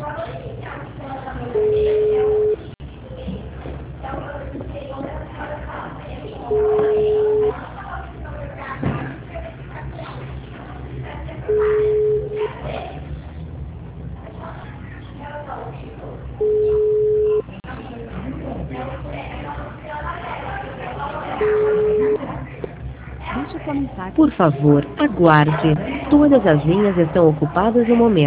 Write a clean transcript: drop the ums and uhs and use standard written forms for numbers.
Por favor, aguarde. Todas as linhas estão ocupadas no momento.